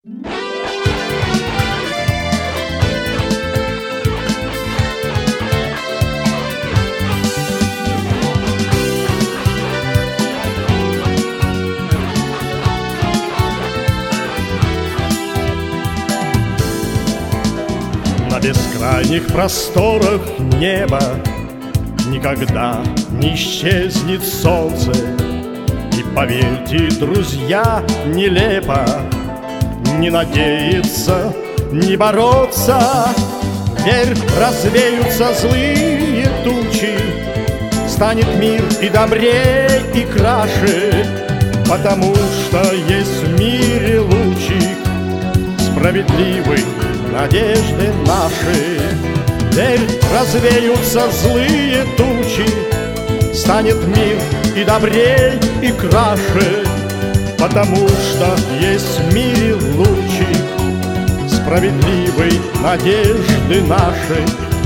На бескрайних просторах неба никогда не исчезнет солнце. И поверьте, друзья, нелепо не надеяться, не бороться. Верь, развеются злые тучи, станет мир и добрее, и краше, потому что есть в мире лучик справедливый надежды наши. Верь, развеются злые тучи, станет мир и добрей, и краше, потому что есть в мире лучик справедливой надежды нашей.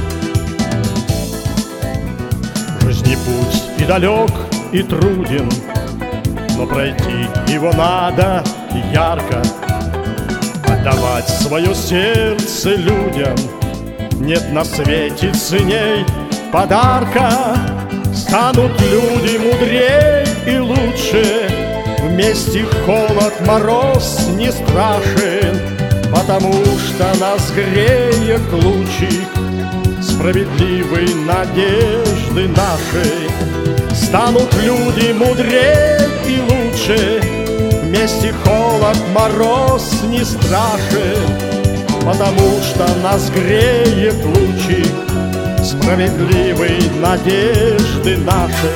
Жизни путь и далек, и труден, но пройти его надо ярко. Отдавать свое сердце людям нет на свете ценней подарка. Станут люди мудрее и лучше, вместе холод, мороз не страшен, потому что нас греет лучик справедливой надежды нашей. Станут люди мудрее и лучше, вместе холод, мороз не страшен, потому что нас греет лучик справедливой надежды нашей.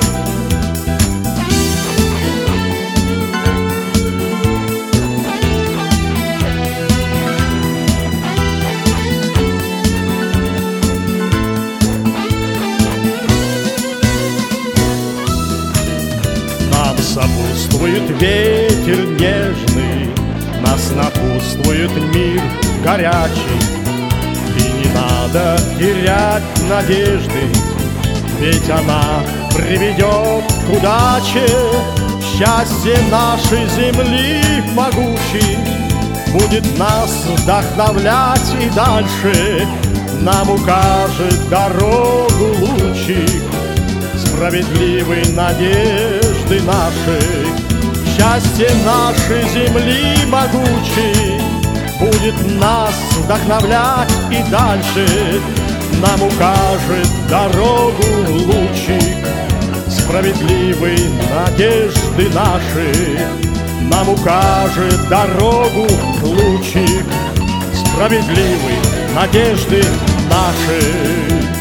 Нам сопутствует ветер нежный, нас напутствует мир горячий. И не надо терять надежды, ведь она приведет к удаче. Счастье нашей земли могучей будет нас вдохновлять и дальше нам укажет дорогу лучик справедливой надежды нашей. Счастье нашей земли могучей будет нас вдохновлять и дальше нам укажет дорогу лучик справедливой надежды нашей. Нам укажет дорогу лучик справедливой надежды нашей.